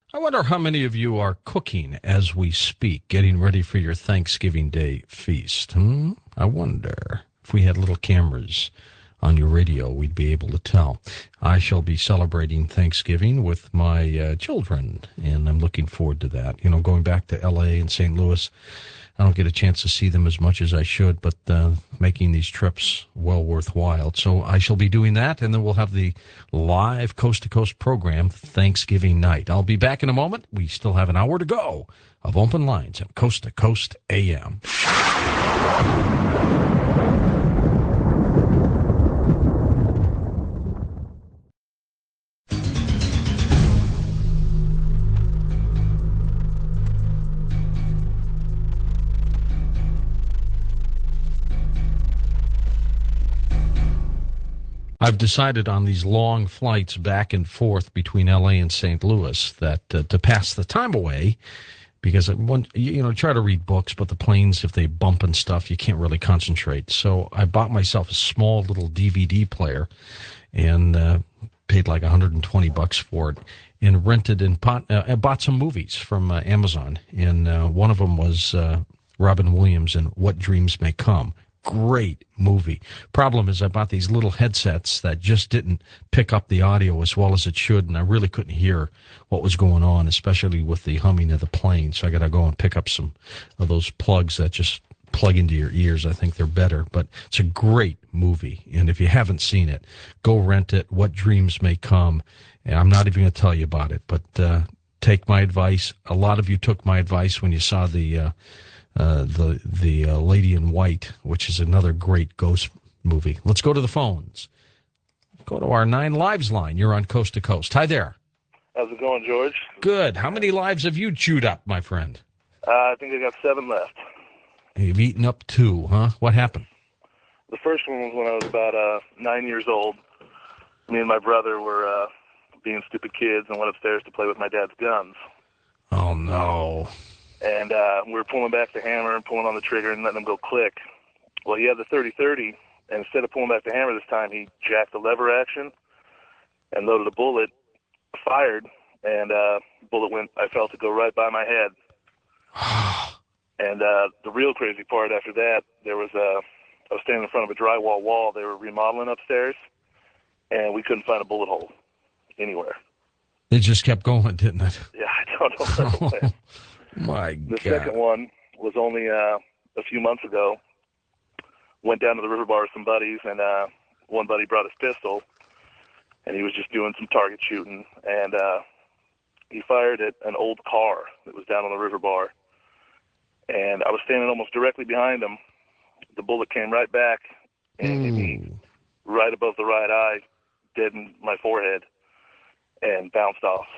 I wonder how many of you are cooking as we speak, getting ready for your Thanksgiving Day feast. I wonder if we had little cameras on your radio, we'd be able to tell. I shall be celebrating Thanksgiving with my children, and I'm looking forward to that. You know, going back to L.A. and St. Louis, I don't get a chance to see them as much as I should, but making these trips well worthwhile. So I shall be doing that, and then we'll have the live coast-to-coast program Thanksgiving night. I'll be back in a moment. We still have an hour to go of open lines at Coast to Coast AM. I've decided on these long flights back and forth between L.A. and St. Louis that to pass the time away, because I want, try to read books, but the planes, if they bump and stuff, you can't really concentrate. So I bought myself a small little DVD player and paid like $120 for it, and rented and bought some movies from Amazon. And one of them was Robin Williams and What Dreams May Come. Great movie. Problem is I bought these little headsets that just didn't pick up the audio as well as it should, and I really couldn't hear what was going on, especially with the humming of the plane. So I got to go and pick up some of those plugs that just plug into your ears. I think they're better, but it's a great movie. And if you haven't seen it, go rent it. What Dreams May Come. And I'm not even going to tell you about it, but take my advice. A lot of you took my advice when you saw the Lady in White, which is another great ghost movie. Let's go to the phones. Go to our 9 Lives line. You're on Coast to Coast. Hi there. How's it going, George? Good. How many lives have you chewed up, my friend? I think I got 7 left. You've eaten up 2, huh? What happened? The first one was when I was about 9 years old. Me and my brother were being stupid kids and went upstairs to play with my dad's guns. Oh, no. And we were pulling back the hammer and pulling on the trigger and letting them go click. Well, he had the 30-30, and instead of pulling back the hammer this time, he jacked the lever action and loaded a bullet, fired, and bullet went, I felt it go right by my head. And the real crazy part after that, I was standing in front of a drywall wall. They were remodeling upstairs, and we couldn't find a bullet hole anywhere. It just kept going, didn't it? Yeah, I don't know where it went. My God. The second one was only a few months ago. Went down to the river bar with some buddies, and one buddy brought his pistol, and he was just doing some target shooting, and he fired at an old car that was down on the river bar. And I was standing almost directly behind him. The bullet came right back and hit me right above the right eye, dead in my forehead, and bounced off.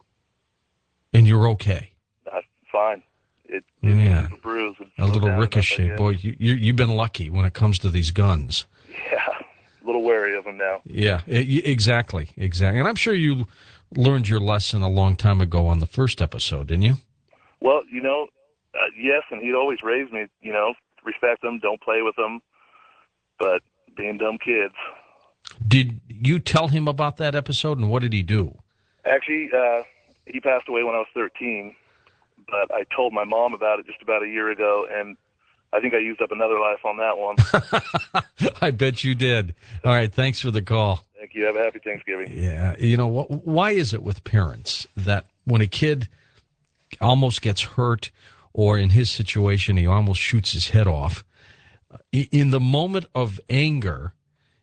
And you're okay? Fine. It yeah. A bruise. A little ricochet. Boy, you've been lucky when it comes to these guns. Yeah, a little wary of them now. Yeah, exactly. And I'm sure you learned your lesson a long time ago on the first episode, didn't you? Well, yes, and he'd always raised me, respect them, don't play with them, but being dumb kids. Did you tell him about that episode, and what did he do? Actually, he passed away when I was 13. But I told my mom about it just about a year ago, and I think I used up another life on that one. I bet you did. All right, thanks for the call. Thank you. Have a happy Thanksgiving. Yeah, why is it with parents that when a kid almost gets hurt, or in his situation, he almost shoots his head off, in the moment of anger,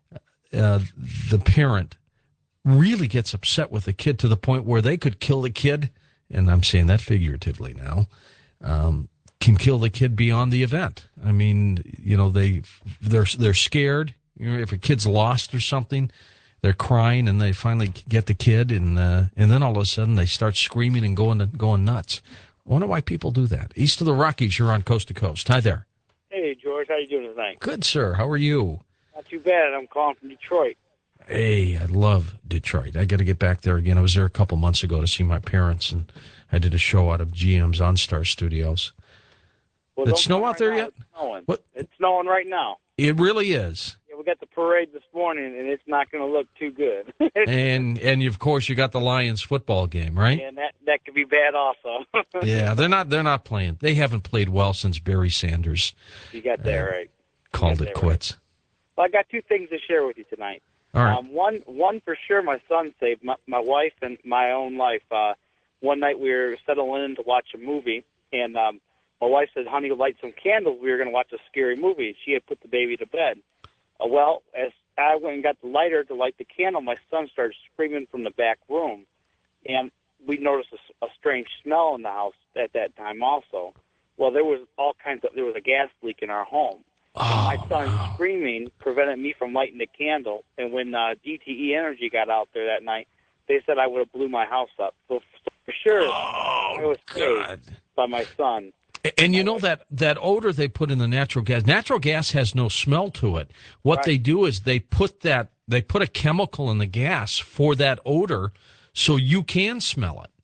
the parent really gets upset with the kid to the point where they could kill the kid, and I'm saying that figuratively now, can kill the kid beyond the event. I mean, they're scared. If a kid's lost or something, they're crying, and they finally get the kid, and then all of a sudden they start screaming and going nuts. I wonder why people do that. East of the Rockies, you're on Coast to Coast. Hi there. Hey, George. How you doing tonight? Good, sir. How are you? Not too bad. I'm calling from Detroit. Hey, I love Detroit. I got to get back there again. I was there a couple months ago to see my parents, and I did a show out of GM's OnStar Studios. Well, Did it snow out there yet? It's snowing. What? It's snowing right now. It really is. Yeah, we got the parade this morning, and it's not going to look too good. And of course you got the Lions football game, right? And that could be bad also. Yeah, they're not playing. They haven't played well since Barry Sanders You got that right. called it quits. Right. Well, I got two things to share with you tonight. All right. One for sure my son saved my wife and my own life. One night we were settling in to watch a movie, and my wife said, honey, light some candles. We were going to watch a scary movie. She had put the baby to bed. Well, as I went and got the lighter to light the candle, my son started screaming from the back room. And we noticed a strange smell in the house at that time also. Well, there was a gas leak in our home. My son screaming prevented me from lighting the candle. And when DTE Energy got out there that night, they said I would have blew my house up. So for sure, I was saved by my son. And you know that odor they put in the natural gas has no smell to it. What they do is they put a chemical in the gas for that odor so you can smell it.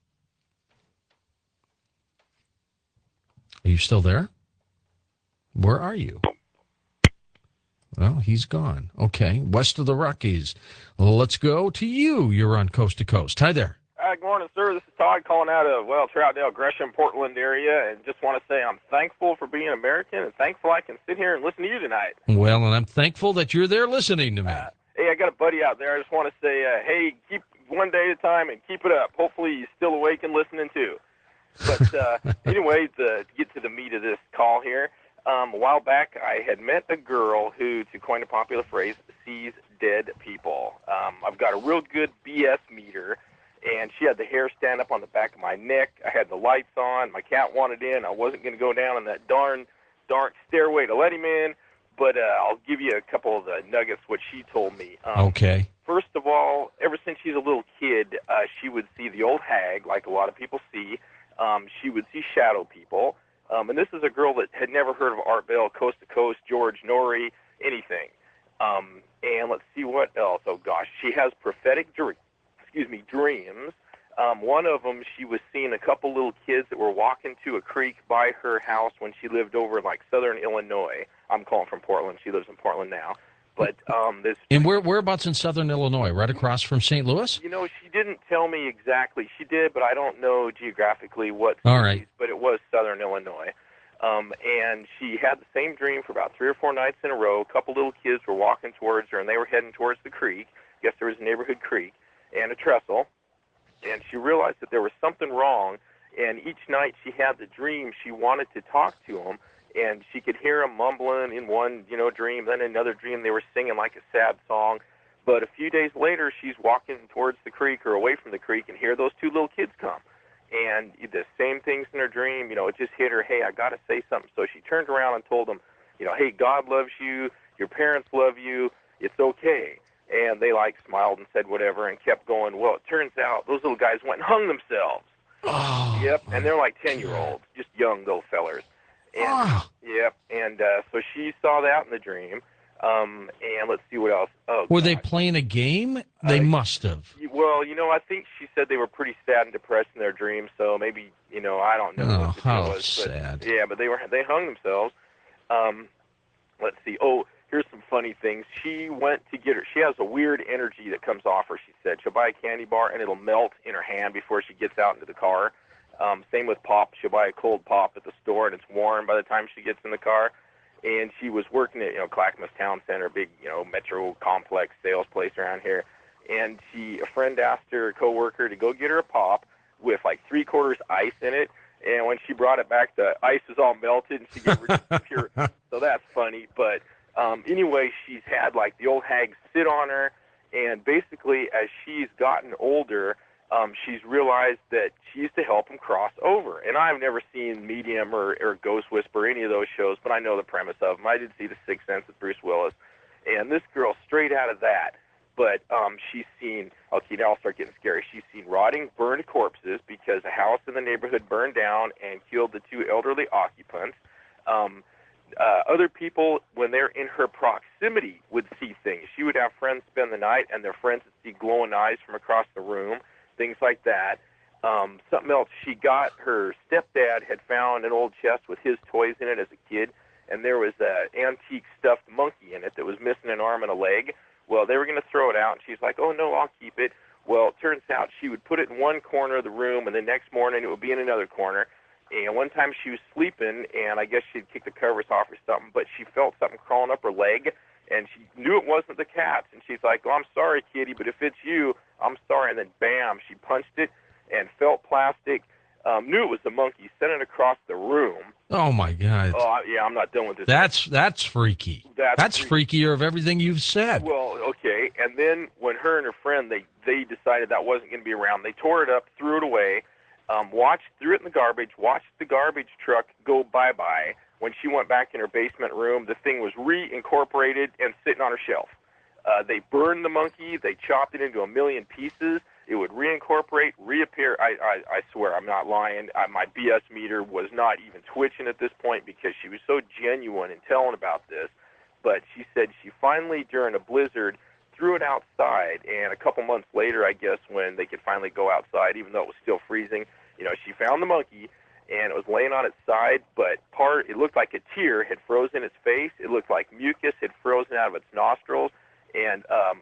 Are you still there? Where are you? Well, he's gone. Okay, west of the Rockies. Let's go to you. You're on Coast to Coast. Hi there. Good morning, sir. This is Todd calling out of, Troutdale, Gresham, Portland area, and just want to say I'm thankful for being American and thankful I can sit here and listen to you tonight. Well, and I'm thankful that you're there listening to me. Hey, I got a buddy out there. I just want to say, hey, keep one day at a time and keep it up. Hopefully he's still awake and listening too. But anyway, to get to the meat of this call here, a while back I had met a girl who, to coin a popular phrase, sees dead people. I've got a real good BS meter, and she had the hair stand up on the back of my neck. I had the lights on. My cat wanted in. I wasn't going to go down in that dark stairway to let him in, but I'll give you a couple of the nuggets, what she told me. Okay. First of all, ever since she's a little kid, she would see the old hag, like a lot of people see. She would see shadow people. And this is a girl that had never heard of Art Bell, Coast to Coast, George Norrie, anything. And let's see what else. Oh, gosh. She has prophetic dreams. One of them, she was seeing a couple little kids that were walking to a creek by her house when she lived over in, southern Illinois. I'm calling from Portland. She lives in Portland now. But this. And whereabouts in southern Illinois? Right across from St. Louis? You know, she didn't tell me exactly. She did, but I don't know geographically what cities. All right. But it was southern Illinois. And she had the same dream for about 3 or 4 nights in a row. A couple little kids were walking towards her, and they were heading towards the creek. I guess there was a neighborhood creek and a trestle. And she realized that there was something wrong. And each night she had the dream, she wanted to talk to them. And she could hear them mumbling in one, dream. Then another dream, they were singing like a sad song. But a few days later, she's walking towards the creek or away from the creek and hear those 2 little kids come. And the same things in her dream, it just hit her, hey, I got to say something. So she turned around and told them, hey, God loves you, your parents love you, it's okay. And they smiled and said whatever and kept going. Well, it turns out those little guys went and hung themselves. Oh. Yep, and they're 10-year-olds, just young little fellers. And, Yep, and so she saw that in the dream. And let's see what else. Oh, were they playing a game? They must have. Well, I think she said they were pretty sad and depressed in their dreams, so maybe, I don't know what the deal was. Sad. But, yeah, but they hung themselves. Let's see. Oh, here's some funny things. She went to get her. She has a weird energy that comes off her, she said. She'll buy a candy bar, and it'll melt in her hand before she gets out into the car. Same with pop. She'll buy a cold pop at the store, and it's warm by the time she gets in the car. And she was working at, Clackamas Town Center, big, metro complex sales place around here. And a friend asked her coworker to go get her a pop with 3/4 ice in it. And when she brought it back, the ice was all melted, and she gave her pure. So that's funny. But anyway, she's had the old hag sit on her, and basically as she's gotten older, she's realized that she used to help him cross over. And I've never seen Medium or Ghost Whisper, any of those shows, but I know the premise of them. I did see The Sixth Sense with Bruce Willis. And this girl, straight out of that, but she's seen, okay, now I'll start getting scary. She's seen rotting, burned corpses because a house in the neighborhood burned down and killed the 2 elderly occupants. Other people, when they're in her proximity, would see things. She would have friends spend the night, and their friends would see glowing eyes from across the room. Things like that. Something else, her stepdad had found an old chest with his toys in it as a kid, and there was an antique stuffed monkey in it that was missing an arm and a leg. Well, they were going to throw it out, and she's like, oh, no, I'll keep it. Well, it turns out she would put it in one corner of the room, and the next morning it would be in another corner. And one time she was sleeping, and I guess she'd kicked the covers off or something, but she felt something crawling up her leg, and she knew it wasn't the cat's. And she's like, oh, I'm sorry, kitty, but if it's you, I'm sorry. And then, bam, she punched it and felt plastic, knew it was the monkey, sent it across the room. Oh, my God. Oh, yeah, I'm not done with this. That's freaky. That's freakier of everything you've said. Well, okay. And then when her and her friend, they decided that wasn't going to be around, they tore it up, threw it away, threw it in the garbage, watched the garbage truck go bye-bye. When she went back in her basement room, the thing was reincorporated and sitting on her shelf. They burned the monkey. They chopped it into a million pieces. It would reincorporate, reappear. I swear, I'm not lying. My BS meter was not even twitching at this point because she was so genuine in telling about this. But she said she finally, during a blizzard, threw it outside, and a couple months later, I guess, when they could finally go outside, even though it was still freezing, she found the monkey, and it was laying on its side, but it looked like a tear had frozen its face. It looked like mucus had frozen out of its nostrils, and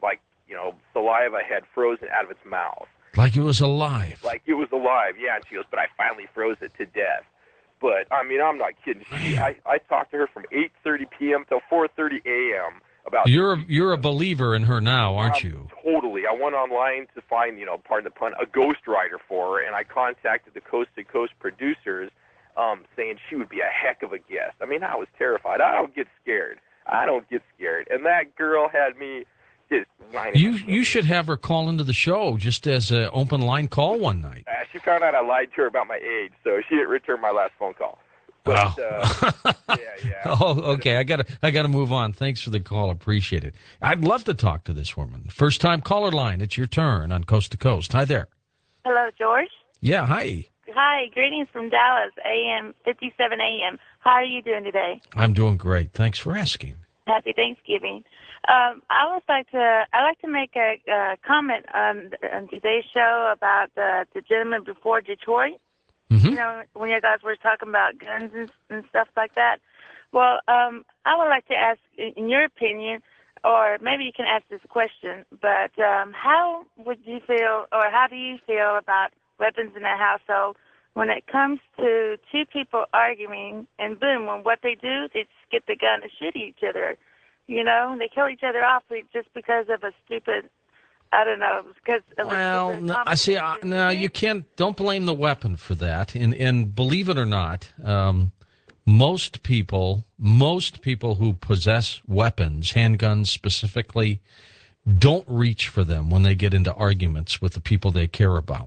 saliva had frozen out of its mouth. Like it was alive. Like it was alive, yeah. And she goes, but I finally froze it to death. But, I mean, I'm not kidding. I talked to her from 8:30 p.m. till 4:30 a.m. about... You're a believer in her now, aren't you? Totally. I went online to find, pardon the pun, a ghostwriter for her, and I contacted the Coast to Coast producers saying she would be a heck of a guest. I mean, I was terrified. I don't get scared. And that girl had me just whining. You should have her call into the show just as an open line call one night. She found out I lied to her about my age, so she didn't return my last phone call. But, yeah. Oh, okay. I gotta move on. Thanks for the call. Appreciate it. I'd love to talk to this woman. First time caller line. It's your turn on Coast to Coast. Hi there. Hello, George. Yeah. Hi. Hi. Greetings from Dallas, AM 57 AM. How are you doing today? I'm doing great. Thanks for asking. Happy Thanksgiving. I'd like to make a comment on today's show about the gentleman before Detroit. Mm-hmm. When you guys were talking about guns and stuff like that. Well, I would like to ask, in your opinion, or maybe you can ask this question, but how would you feel, or how do you feel about weapons in a household when it comes to two people arguing, and boom, when what they do, they just get the gun and shoot each other. They kill each other off just because of a stupid... I don't know, because... Well, no, you can't... Don't blame the weapon for that. And believe it or not, most people who possess weapons, handguns specifically, don't reach for them when they get into arguments with the people they care about.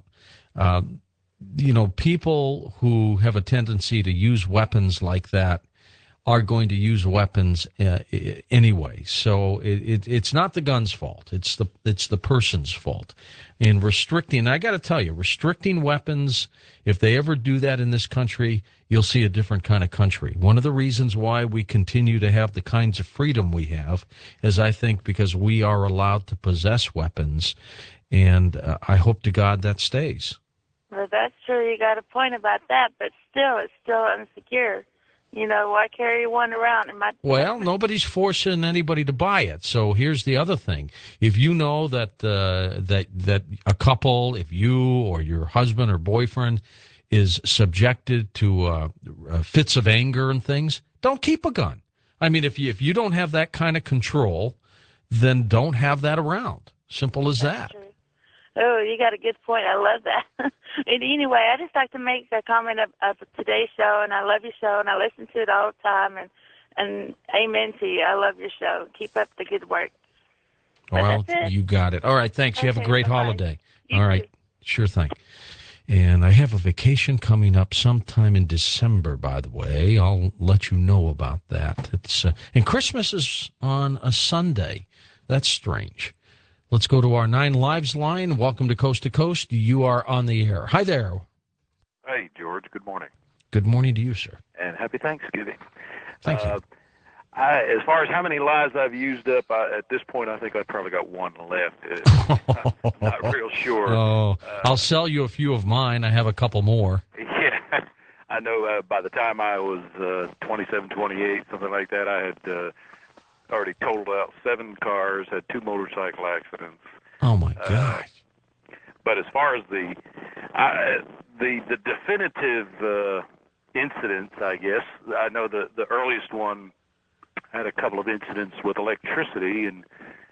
People who have a tendency to use weapons like that are going to use weapons anyway. So it's not the gun's fault. It's the person's fault. And I got to tell you, restricting weapons, if they ever do that in this country, you'll see a different kind of country. One of the reasons why we continue to have the kinds of freedom we have is, I think, because we are allowed to possess weapons. And I hope to God that stays. Well, that's true. You got a point about that, but still, it's still unsecure. Why carry one around? Well, nobody's forcing anybody to buy it. So here's the other thing. If you know that that a couple, if you or your husband or boyfriend is subjected to fits of anger and things, don't keep a gun. I mean, if you don't have that kind of control, then don't have that around. Simple as that. True. Oh, you got a good point. I love that. And anyway, I just like to make a comment of today's show, and I love your show, and I listen to it all the time, and amen to you. I love your show. Keep up the good work. Well, you got it. All right, thanks. You have a great holiday. You right, too. Sure thing. And I have a vacation coming up sometime in December, by the way. I'll let you know about that. And Christmas is on a Sunday. That's strange. Let's go to our 9 Lives line. Welcome to Coast. You are on the air. Hi there. Hey, George. Good morning. Good morning to you, sir. And happy Thanksgiving. Thank you. As far as how many lives I've used up, at this point, I think I've probably got one left. I'm not real sure. Oh, I'll sell you a few of mine. I have a couple more. Yeah. I know by the time I was 27, 28, something like that, I had already totaled out 7 cars, had 2 motorcycle accidents. Oh my God! But as far as the definitive incidents, I guess I know the earliest one had a couple of incidents with electricity, and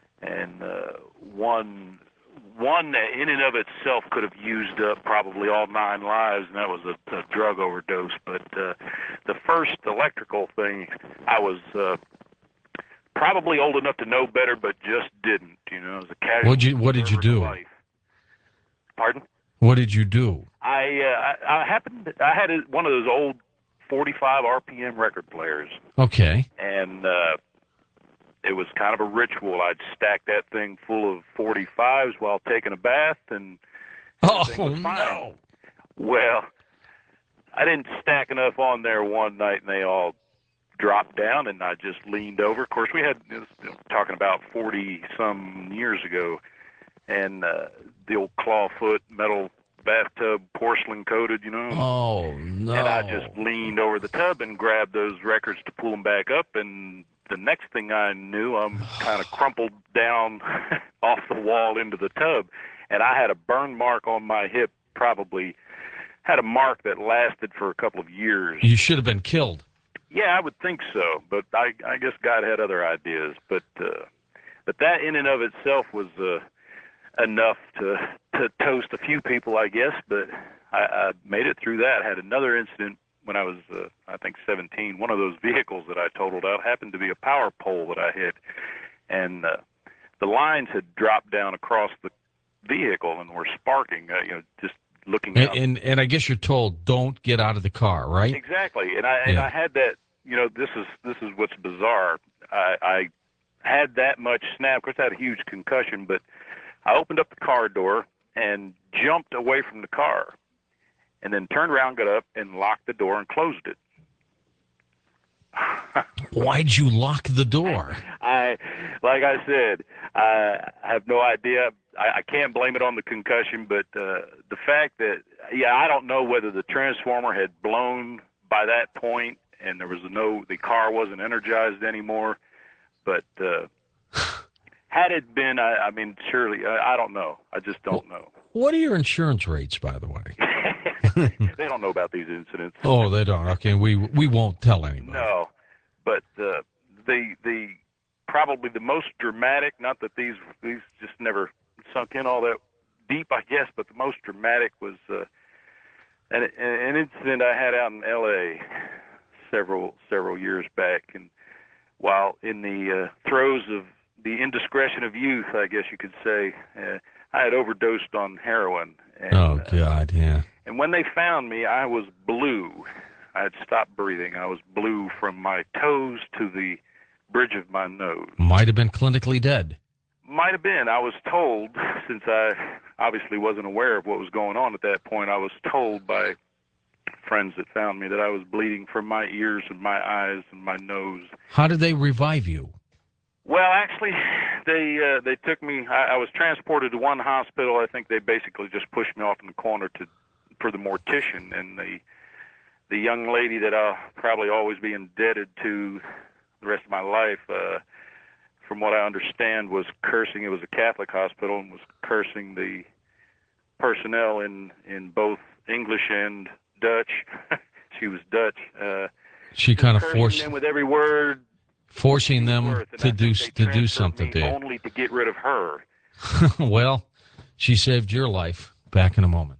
one that in and of itself could have used up probably all 9 lives, and that was a drug overdose. But the first electrical thing, I was probably old enough to know better, but just didn't. You know, as a casual. What did you do? Life. Pardon? What did you do? I had one of those old 45 RPM record players. Okay. And it was kind of a ritual. I'd stack that thing full of 45s while taking a bath, and everything was fine. No! Well, I didn't stack enough on there one night, and they all dropped down, and I just leaned over. Of course, we had, talking about 40-some years ago, and the old clawfoot metal bathtub, porcelain coated, you know. Oh, no. And I just leaned over the tub and grabbed those records to pull them back up, and the next thing I knew, I'm kind of crumpled down off the wall into the tub, and I had a burn mark on my hip, probably had a mark that lasted for a couple of years. You should have been killed. Yeah, I would think so, but I guess God had other ideas. But that in and of itself was enough to toast a few people, I guess. But I made it through that. I had another incident when I was, I think, 17. One of those vehicles that I totaled out happened to be a power pole that I hit, and the lines had dropped down across the vehicle and were sparking. Just looking out. And I guess you're told don't get out of the car, right? Exactly. And I had that. This is what's bizarre. I had that much snap. Of course, I had a huge concussion, but I opened up the car door and jumped away from the car, and then turned around, got up, and locked the door and closed it. Why'd you lock the door? Like I said, I have no idea. I can't blame it on the concussion, but the fact that, I don't know whether the transformer had blown by that point and the car wasn't energized anymore, but had it been, I mean, surely, I don't know. I just don't know. What are your insurance rates, by the way? They don't know about these incidents. Oh, they don't. Okay, we won't tell anybody. No, but the probably the most dramatic. Not that these just never sunk in all that deep, I guess, but the most dramatic was an incident I had out in L.A. several years back, and while in the throes of the indiscretion of youth, I guess you could say, I had overdosed on heroin. And, oh God, yeah. And when they found me, I was blue. I had stopped breathing. I was blue from my toes to the bridge of my nose. Might have been clinically dead. Might have been. I was told, since I obviously wasn't aware of what was going on at that point, I was told by friends that found me that I was bleeding from my ears and my eyes and my nose. How did they revive you? Well, actually, they took me. I was transported to one hospital. I think they basically just pushed me off in the corner for the mortician, and the young lady that I'll probably always be indebted to the rest of my life, from what I understand, was cursing. It was a Catholic hospital, and was cursing the personnel in both English and Dutch. She was Dutch. She kind of forced them with every word. Forcing them to do something to you. Only to get rid of her. Well, she saved your life. Back in a moment.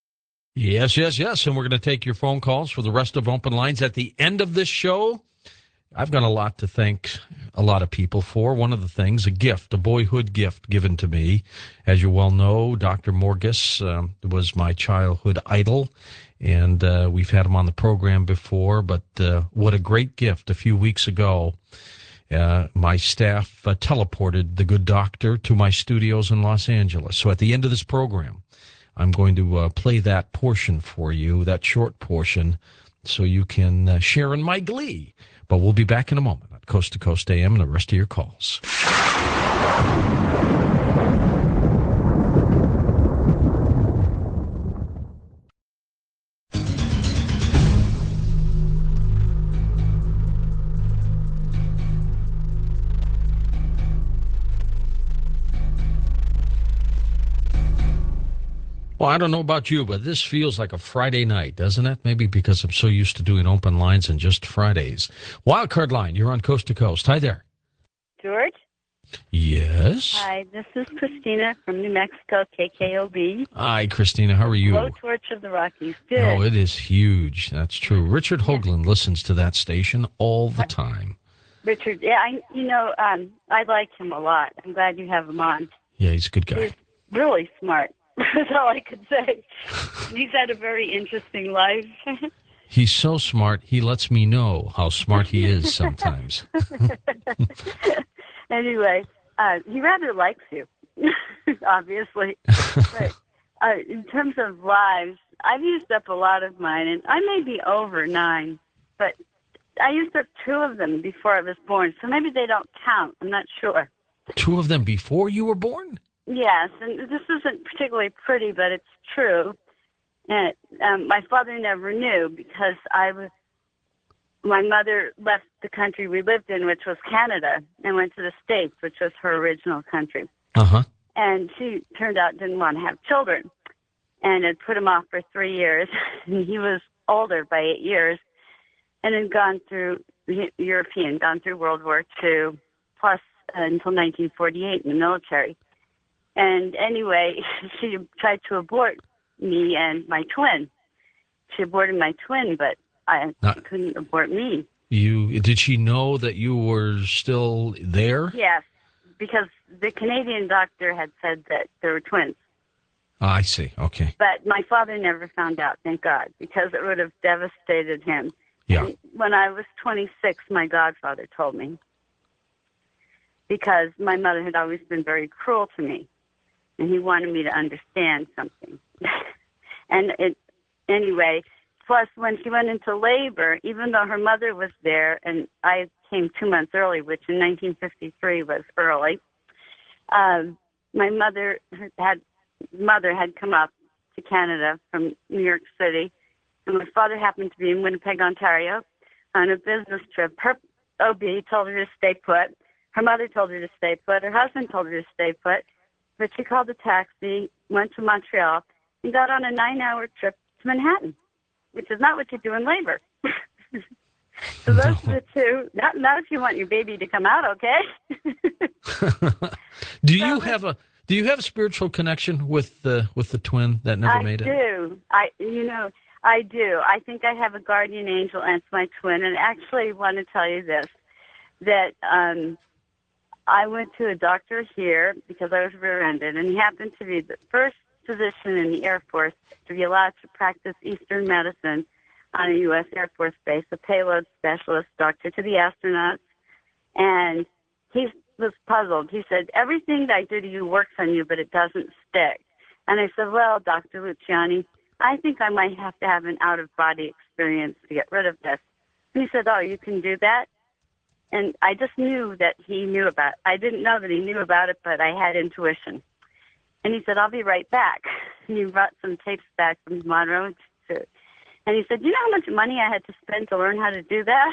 Yes. And we're going to take your phone calls for the rest of Open Lines at the end of this show. I've got a lot to thank a lot of people for. One of the things, a boyhood gift given to me. As you well know, Dr. Morgus was my childhood idol. And we've had him on the program before, but what a great gift. A few weeks ago, my staff teleported the good doctor to my studios in Los Angeles. So at the end of this program, I'm going to play that portion for you, that short portion, so you can share in my glee. But we'll be back in a moment at Coast to Coast AM and the rest of your calls. Well, I don't know about you, but this feels like a Friday night, doesn't it? Maybe because I'm so used to doing open lines and just Fridays. Wildcard line, you're on Coast to Coast. Hi there. George? Yes. Hi, this is Christina from New Mexico, KKOB. Hi, Christina. How are you? Low torch of the Rockies. Good. Oh, it is huge. That's true. Richard Hoagland listens to that station all the time. Richard, yeah, I like him a lot. I'm glad you have him on. Yeah, he's a good guy. He's really smart. That's all I could say. He's had a very interesting life. He's so smart, he lets me know how smart he is sometimes. Anyway, he rather likes you, obviously. But in terms of lives, I've used up a lot of mine, and I may be over 9, but I used up 2 of them before I was born, so maybe they don't count. I'm not sure. 2 of them before you were born? Yes, and this isn't particularly pretty, but it's true. And my father never knew because my mother left the country we lived in, which was Canada, and went to the States, which was her original country. Uh-huh. And she turned out didn't want to have children and had put him off for 3 years. And he was older by 8 years and had gone through World War II, plus until 1948 in the military. And anyway, she tried to abort me and my twin. She aborted my twin, but she couldn't abort me. Did she know that you were still there? Yes, because the Canadian doctor had said that there were twins. Oh, I see. Okay. But my father never found out, thank God, because it would have devastated him. Yeah. And when I was 26, my godfather told me, because my mother had always been very cruel to me, and he wanted me to understand something. Anyway, plus when she went into labor, even though her mother was there, and I came 2 months early, which in 1953 was early, my mother had come up to Canada from New York City, and my father happened to be in Winnipeg, Ontario, on a business trip. Her OB told her to stay put. Her mother told her to stay put. Her husband told her to stay put. But she called a taxi, went to Montreal, and got on a 9-hour trip to Manhattan, which is not what you do in labor. So those are the 2. Not if you want your baby to come out, okay? Do you have a spiritual connection with the twin that never made it? I do. I think I have a guardian angel, and it's my twin. And actually, I want to tell you this, that I went to a doctor here because I was rear-ended, and he happened to be the first physician in the Air Force to be allowed to practice Eastern medicine on a U.S. Air Force base, a payload specialist doctor to the astronauts. And he was puzzled. He said, everything that I do to you works on you, but it doesn't stick. And I said, well, Dr. Luciani, I think I might have to have an out-of-body experience to get rid of this. And he said, oh, you can do that? And I just knew that he knew about it. I didn't know that he knew about it, but I had intuition. And he said, I'll be right back. And he brought some tapes back from Monroe Institute. And he said, you know how much money I had to spend to learn how to do that?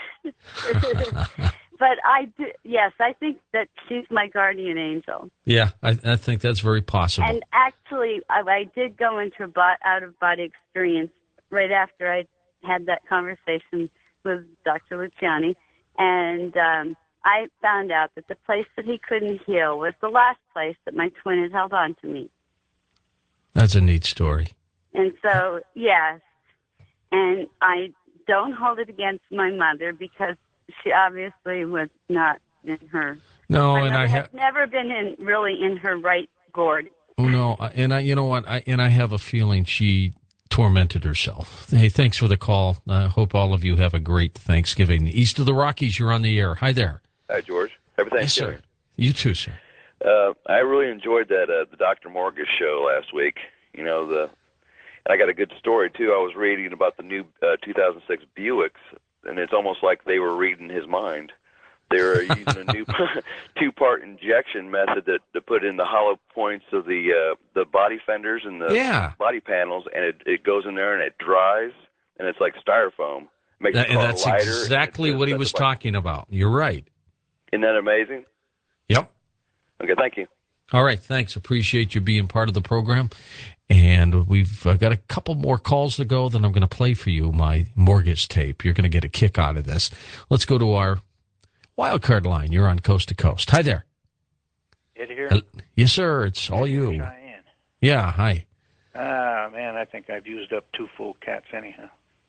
But yes, I think that she's my guardian angel. Yeah, I think that's very possible. And actually, I did go into out-of-body experience right after I had that conversation with Dr. Luciani. And I found out that the place that he couldn't heal was the last place that my twin had held on to me. That's a neat story. And so, yes. And I don't hold it against my mother because she obviously was not in her. No, my and I have never been really in her right gourd. Oh no, and you know what? I have a feeling she tormented herself. Hey, thanks for the call. I hope all of you have a great Thanksgiving. East of the Rockies, you're on the air. Hi there. Hi, George. Happy Thanksgiving. Yes, sir. You too, sir. I really enjoyed that the Dr. Morgus show last week. And I got a good story too. I was reading about the new 2006 Buicks, and it's almost like they were reading his mind. They were using a new 2-part injection method to put in the hollow points of the body fenders and the body panels, and it goes in there and it dries, and it's like styrofoam. Makes the car that's lighter. exactly what he was talking about. You're right. Isn't that amazing? Yep. Okay, thank you. All right, thanks. Appreciate you being part of the program. And we've got a couple more calls to go. Then I'm going to play for you my mortgage tape. You're going to get a kick out of this. Let's go to our wild card line. You're on Coast to Coast. Hi there. Ed here? Yes, sir. It's all you. Cheyenne. Yeah, hi. Man, I think I've used up 2 full cats anyhow.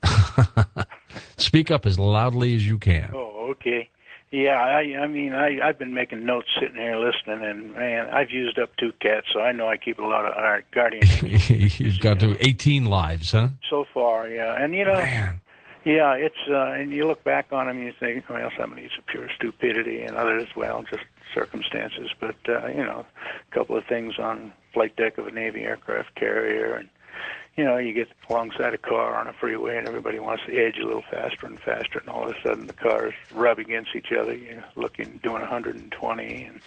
Speak up as loudly as you can. Oh, okay. Yeah, I mean, I've been making notes sitting here listening, and, man, I've used up 2 cats, so I know I keep a lot of our guardian angels. You've got to 18 lives, huh? So far, yeah. And, you know, Man. yeah, it's, and you look back on them and you think, well, some of these are pure stupidity, and others, well, just circumstances. But, you know, a couple of things on flight deck of a Navy aircraft carrier, and, you know, you get alongside a car on a freeway and everybody wants to edge a little faster and faster, and all of a sudden the cars rub against each other, you know, doing 120. And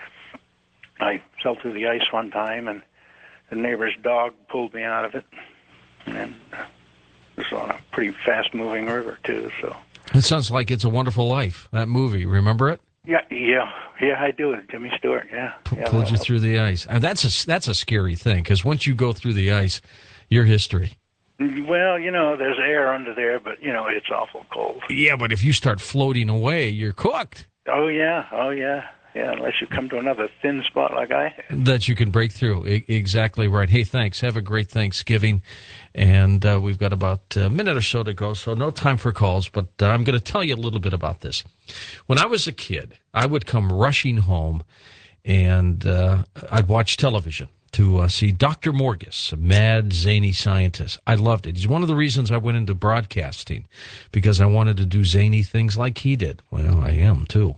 I fell through the ice one time, and the neighbor's dog pulled me out of it. And it was on a pretty fast-moving river, too, so. It sounds like It's a Wonderful Life, that movie. Remember it? Yeah, I do. Jimmy Stewart, yeah. Pulled you through the ice. And that's a scary thing, because once you go through the ice, you're history. Well, you know, there's air under there, but, you know, it's awful cold. Yeah, but if you start floating away, you're cooked. Oh, yeah. Yeah, unless you come to another thin spot like I have. That you can break through. Exactly right. Hey, thanks. Have a great Thanksgiving. And we've got about a minute or so to go, so no time for calls, but I'm going to tell you a little bit about this. When I was a kid, I would come rushing home, and I'd watch television to see Dr. Morgus, a mad, zany scientist. I loved it. He's one of the reasons I went into broadcasting, because I wanted to do zany things like he did. Well, I am, too.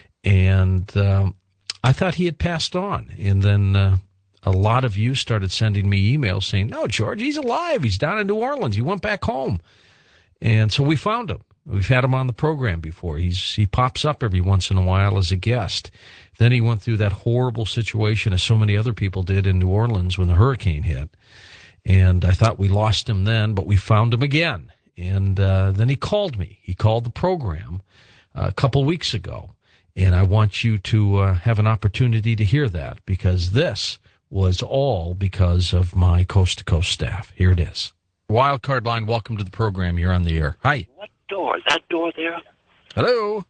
And I thought he had passed on. And then a lot of you started sending me emails saying, no, George, he's alive. He's down in New Orleans. He went back home. And so we found him. We've had him on the program before. He pops up every once in a while as a guest. Then he went through that horrible situation, as so many other people did in New Orleans when the hurricane hit. And I thought we lost him then, but we found him again. And then he called me. He called the program a couple weeks ago. And I want you to have an opportunity to hear that, because this was all because of my Coast to Coast staff. Here it is. Wildcard Line, welcome to the program. You're on the air. Hi. What door? Is that door there? Hello.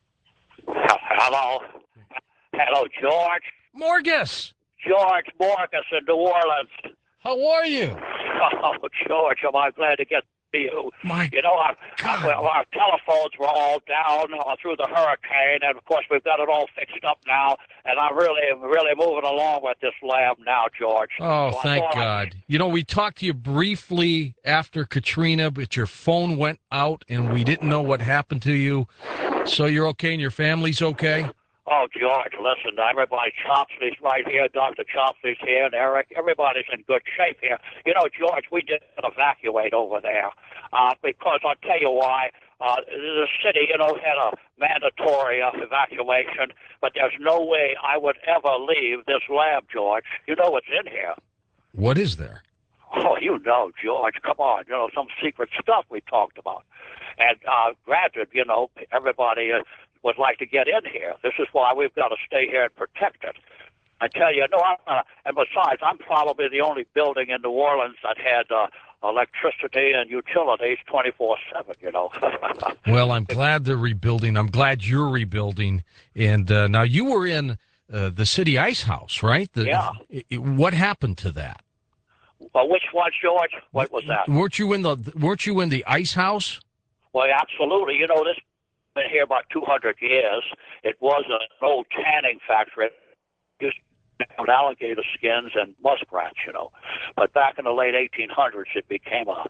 Hello. Hello, George. Morgus. George Morgus in New Orleans. How are you? Oh, George, am I glad to get to you. You know, our telephones were all down through the hurricane, and, of course, we've got it all fixed up now, and I'm really moving along with this lab now, George. Oh, So thank God. You know, we talked to you briefly after Katrina, but your phone went out, and we didn't know what happened to you. So you're okay, and your family's okay? Oh, George, listen, everybody, Chopsley's right here, Dr. Chopsley's here, and Eric, everybody's in good shape here. You know, George, we didn't evacuate over there because I'll tell you why. The city, you know, had a mandatory evacuation, but there's no way I would ever leave this lab, George. You know what's in here. What is there? Oh, you know, George, come on, you know, some secret stuff we talked about. And granted, you know, everybody would like to get in here. This is why we've got to stay here and protect it. I tell you, no, and besides, I'm probably the only building in New Orleans that had electricity and utilities 24/7, you know. Well, I'm glad they're rebuilding. I'm glad you're rebuilding. And now you were in the city ice house, right? Yeah. What happened to that? Well, which one, George? What was that? Weren't you in the ice house? Well, absolutely. You know, this has been here about 200 years. It was an old tanning factory. Used to have alligator skins and muskrats, you know. But back in the late 1800s, it became one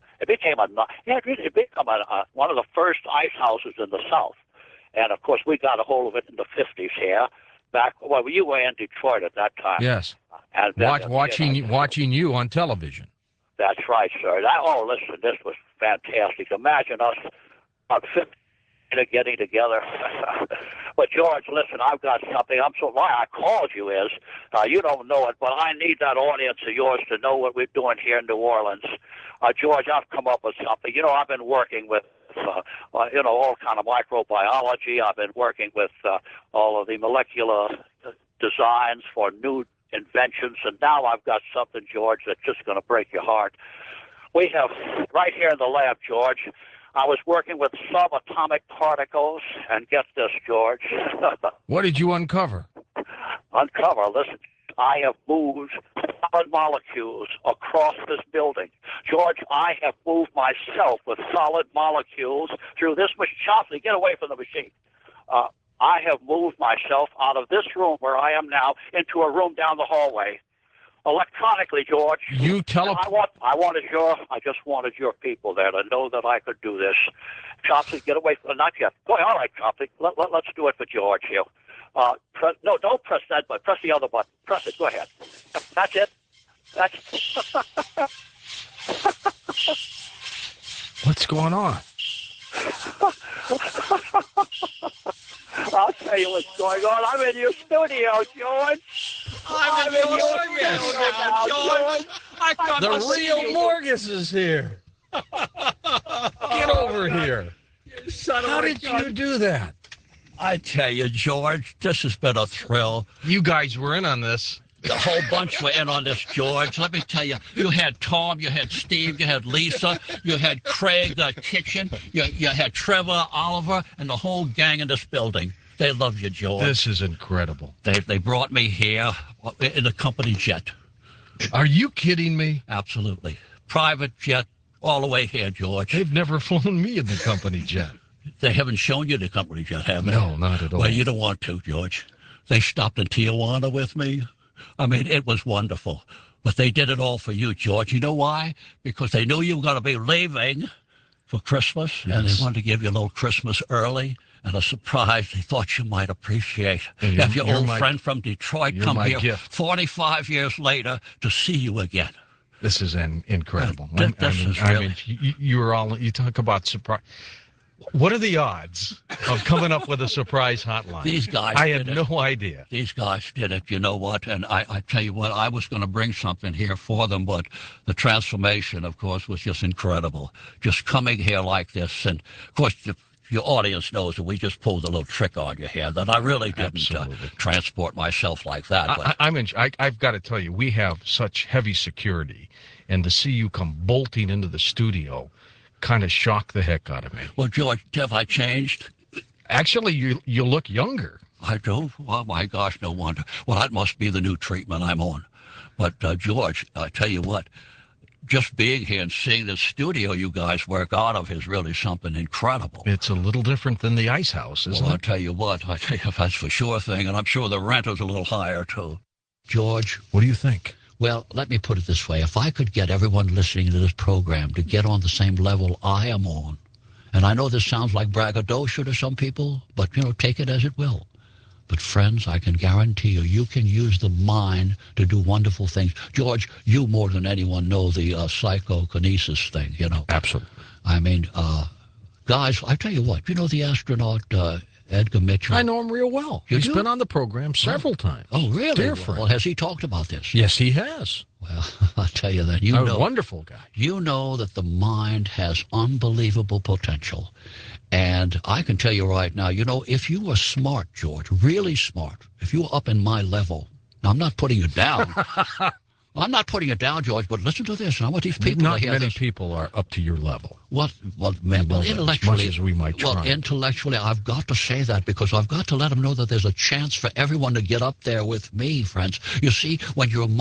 of the first ice houses in the South. And of course, we got a hold of it in the 50s here. You were in Detroit at that time. Yes. And watching you on television. That's right, sir. Listen, this was fantastic. Imagine us about 50 getting together. But George, listen, I've got something. Why I called you is, you don't know it, but I need that audience of yours to know what we're doing here in New Orleans. George, I've come up with something. You know, I've been working with all kind of microbiology. I've been working with all of the molecular designs for new inventions, and now I've got something, George, that's just going to break your heart. We have, right here in the lab, George, I was working with subatomic particles, and get this, George. What did you uncover? Listen, I have moved solid molecules across this building. George, I have moved myself with solid molecules through this machine. Chauncey, get away from the machine. I have moved myself out of this room where I am now into a room down the hallway. Electronically, George. You I just wanted your people there to know that I could do this. Chauncey, get away from not yet. Go ahead. All right, Chauncey. Let's do it for George here. No, don't press that button. Press the other button. Press it. Go ahead. That's it. What's going on? I'll tell you what's going on. I'm in your studio, George. I'm in your studio now, George. The real Morgus is here. Get over here. How did you do that? I tell you, George, this has been a thrill. You guys were in on this. The whole bunch were in on this, George. Let me tell you, you had Tom, you had Steve, you had Lisa, you had Craig, the kitchen, you had Trevor, Oliver, and the whole gang in this building. They love you, George. This is incredible. They brought me here in a company jet. Are you kidding me? Absolutely. Private jet all the way here, George. They've never flown me in the company jet. They haven't shown you the company jet, have they? No, not at all. Well, you don't want to, George. They stopped in Tijuana with me. I mean, it was wonderful. But they did it all for you, George. You know why? Because they knew you were going to be leaving for Christmas, and they wanted to give you a little Christmas early and a surprise they thought you might appreciate. Have your old friend from Detroit come here gift. 45 years later to see you again. This is incredible. You talk about surprise. What are the odds of coming up with a surprise hotline? These guys I had no idea. These guys did it. You know what? And I tell you what, I was going to bring something here for them, but the transformation, of course, was just incredible. Just coming here like this. And, of course, your audience knows that we just pulled a little trick on you here, that I really didn't transport myself like that. But I've got to tell you, we have such heavy security, and to see you come bolting into the studio kind of shocked the heck out of me. Well, George, have I changed? Actually, you look younger. I do? Oh, my gosh, no wonder. Well, that must be the new treatment I'm on. But, George, I tell you what, just being here and seeing the studio you guys work out of is really something incredible. It's a little different than the Ice House, isn't it? I'll tell you what, that's for sure thing, and I'm sure the rent is a little higher, too. George? What do you think? Well, let me put it this way. If I could get everyone listening to this program to get on the same level I am on, and I know this sounds like braggadocio to some people, but, take it as it will. But, friends, I can guarantee you can use the mind to do wonderful things. George, you more than anyone know the psychokinesis thing, Absolutely. I mean, guys, I tell you what, the astronaut Edgar Mitchell? I know him real well. He's been on the program several times. Oh, really? Dear friend. Well, has he talked about this? Yes, he has. Well, I'll tell you that. A wonderful guy. You know that the mind has unbelievable potential. And I can tell you right now, if you were smart, George, really smart, if you were up in my level, now I'm not putting you down. I'm not putting it down, George, but listen to this. And I want these people to hear this. Not many people people are up to your level. Well, intellectually, as much as we might try. Well, intellectually, I've got to say that because I've got to let them know that there's a chance for everyone to get up there with me, friends. You see, when you're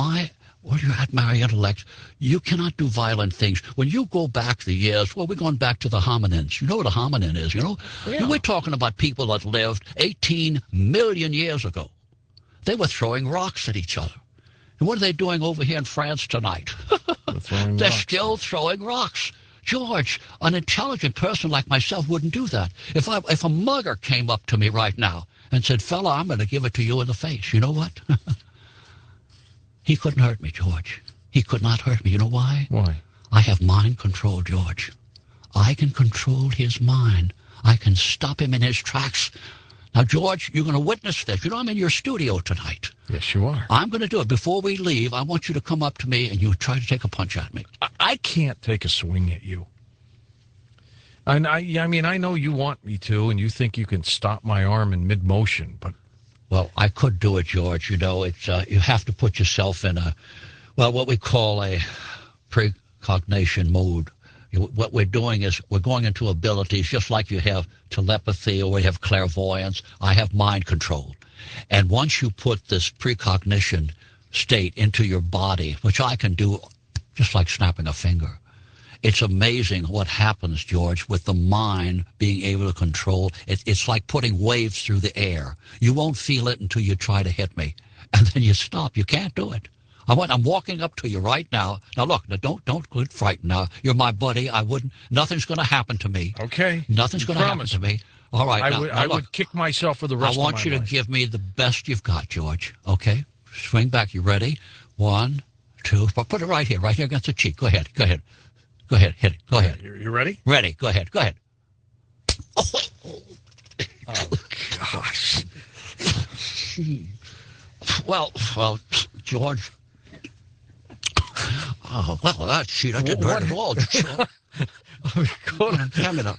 at my intellect, you cannot do violent things. When you go back the years, we're going back to the hominins. You know what a hominin is, Yeah. We're talking about people that lived 18 million years ago. They were throwing rocks at each other. And what are they doing over here in France tonight? They're still throwing rocks. George, an intelligent person like myself wouldn't do that. If a mugger came up to me right now and said, fella, I'm going to give it to you in the face, you know what? He couldn't hurt me, George. He could not hurt me. You know why? Why? I have mind control, George. I can control his mind. I can stop him in his tracks. Now, George, you're going to witness this. I'm in your studio tonight. Yes, you are. I'm going to do it. Before we leave, I want you to come up to me and you try to take a punch at me. I can't take a swing at you. And I know you want me to, and you think you can stop my arm in mid-motion, but Well, I could do it, George. You know, it's you have to put yourself in what we call a precognition mode. What we're doing is we're going into abilities just like you have telepathy or we have clairvoyance. I have mind control. And once you put this precognition state into your body, which I can do just like snapping a finger, it's amazing what happens, George, with the mind being able to control. It's like putting waves through the air. You won't feel it until you try to hit me, and then you stop. You can't do it. I'm walking up to you right now. Now, look, don't get frightened now. You're my buddy. Nothing's going to happen to me. Okay. Nothing's going to happen to me. All right. I would kick myself for the rest of my life. I want you to give me the best you've got, George. Okay? Swing back. You ready? 1, 2. Put it right here against the cheek. Go ahead. Go ahead, hit it. Go ahead. You ready? Ready. Go ahead. Oh, gosh. Well, George. Oh, well, that didn't hurt at all. Hand me the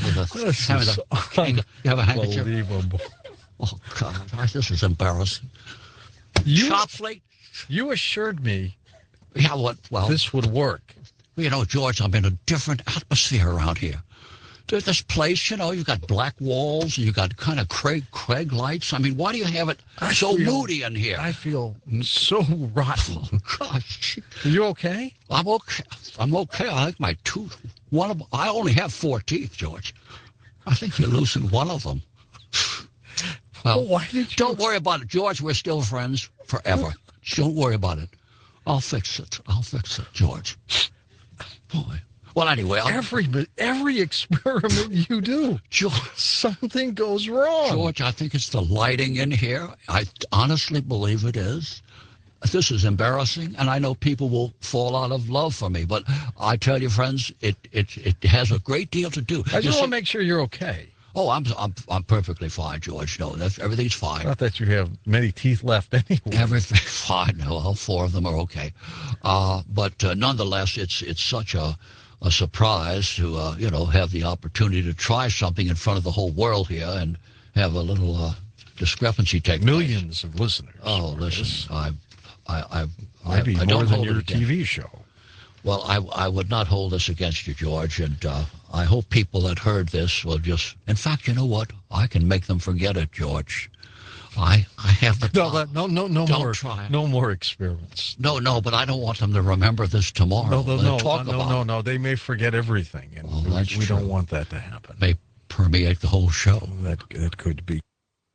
you have a handkerchief? Unbelievable. Oh, God, this is embarrassing. Chop plate? You assured me this would work. You know, George, I'm in a different atmosphere around here. This place, you know, you've got black walls, and you've got kind of Craig lights. I mean, why do you have it so moody in here? I feel so rotten. Oh, gosh. Are you okay? I'm okay. I think I only have 4 teeth, George. I think you're losing one of them. Well, why did you... Don't worry about it, George. We're still friends forever. Don't worry about it. I'll fix it, George. Boy. Well, anyway, every experiment you do, George, something goes wrong. George, I think it's the lighting in here. I honestly believe it is. This is embarrassing, and I know people will fall out of love for me. But I tell you, friends, it has a great deal to do. I just want to make sure you're okay. Oh, I'm perfectly fine, George. No, everything's fine. Not that you have many teeth left anyway. Everything's fine. No, all 4 of them are okay. But nonetheless, it's such a surprise to have the opportunity to try something in front of the whole world here and have a little discrepancy take place. Millions of listeners. Oh, listen, maybe I more don't than hold your it against. TV show. Well, I would not hold this against you, George, and I hope people that heard this will just. In fact, you know what? I can make them forget it, George. I have the no don't more try. No more experiments. No, but I don't want them to remember this tomorrow. No. They may forget everything, and we don't want that to happen. May permeate the whole show. That could be.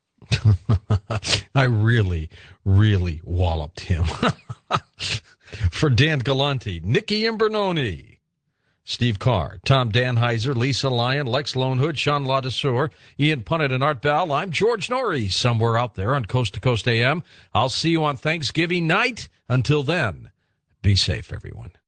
I really, really walloped him. For Dan Galante, Nikki Imbernoni, Steve Carr, Tom Danheiser, Lisa Lyon, Lex Lonehood, Sean Ladesseur, Ian Punnett, and Art Bell. I'm George Norrie, somewhere out there on Coast to Coast AM. I'll see you on Thanksgiving night. Until then, be safe, everyone.